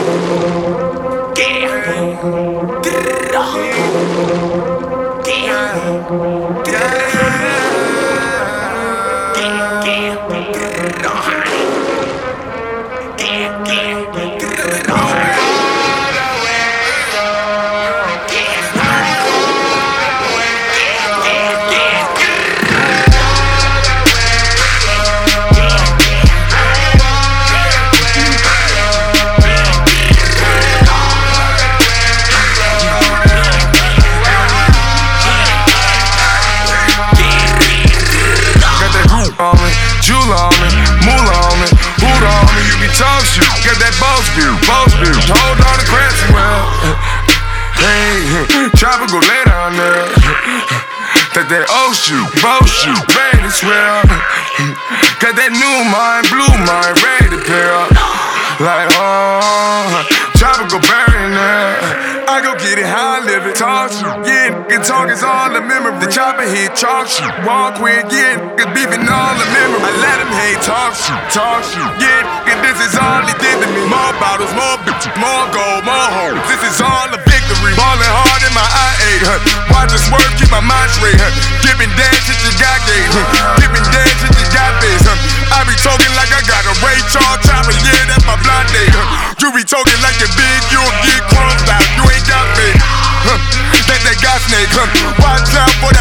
Got that boss view. Hold on to Clancy, well. Hey, chopper go lay down there. That old shoe, bow shoe, ready to swear. Got that new mind, blue mind, ready to pair up. Like, oh, chopper go bury in there. I go get it how I live it. Talk shit, yeah, nigga talk is all the memory. The chopper hit, chalk shit. Walk quick, yeah, nigga beefing all the memory. I let him hate, talk shit, yeah, nigga, this is all he did to me. More bottles, more bitches, more gold, more hoes. This is all a victory. Ballin' hard in my I-8, watch us work, keep my mind straight, Giving dance shit you got gay, Giving dance shit you got face, I be talking like I got a Ray Charles chopper, yeah, that's my blind day, You be talking like you're big, you'll get crumbs out, you ain't got faith, That got snake, Watch out for